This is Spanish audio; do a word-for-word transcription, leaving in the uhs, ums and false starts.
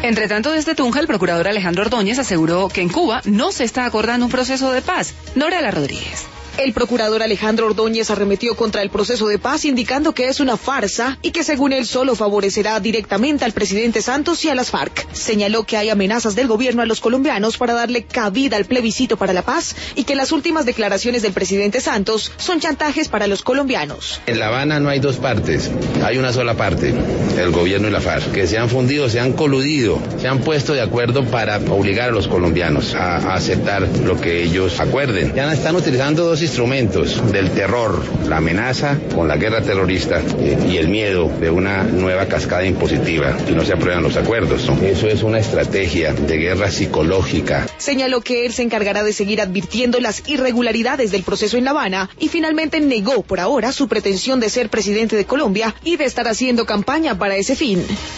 Entre tanto, desde Tunja, el procurador Alejandro Ordóñez aseguró que en Cuba no se está acordando un proceso de paz. Nora Rodríguez. El procurador Alejandro Ordóñez arremetió contra el proceso de paz, indicando que es una farsa y que según él solo favorecerá directamente al presidente Santos y a las FARC. Señaló que hay amenazas del gobierno a los colombianos para darle cabida al plebiscito para la paz y que las últimas declaraciones del presidente Santos son chantajes para los colombiaos. En La Habana no hay dos partes, hay una sola parte, el gobierno y la FARC, que se han fundido, se han coludido, se han puesto de acuerdo para obligar a los colombianos a, a aceptar lo que ellos acuerden. Ya están utilizando dos instrumentos del terror, la amenaza con la guerra terrorista eh, y el miedo de una nueva cascada impositiva si no se aprueban los acuerdos, ¿no? Eso es una estrategia de guerra psicológica. Señaló que él se encargará de seguir advirtiendo las irregularidades del proceso en La Habana y finalmente negó por ahora su pretensión de ser presidente de Colombia y de estar haciendo campaña para ese fin.